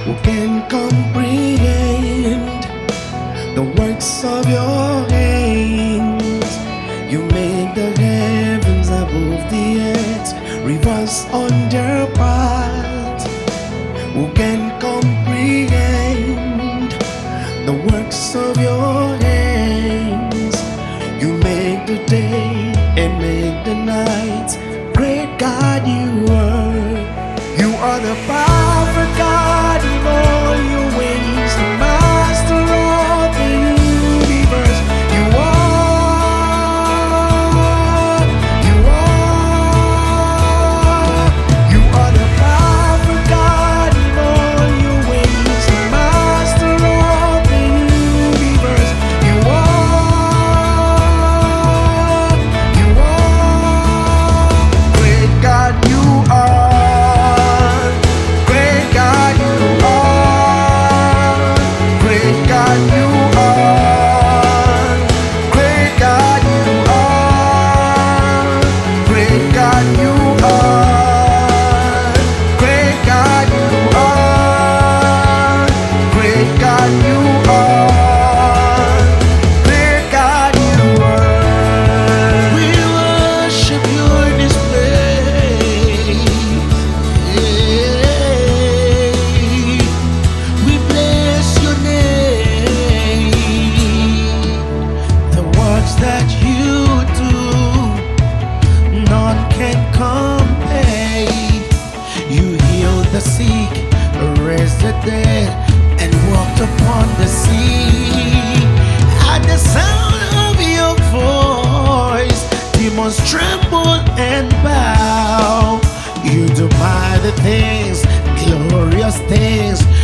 Who can comprehend the works of your hands? You made the heavens above the earth, rivers under path. Who can comprehend the works of your hands? You make the day and make the night. Great God you are. You are the powerful God in all your ways, the master of the universe. You are, you are the powerful God in all your ways, the master of the universe. You are, great God you are. That you do, none can compare. You healed the sick, raised the dead, and walked upon the sea. At the sound of your voice, demons tremble and bow. You do mighty things, glorious things.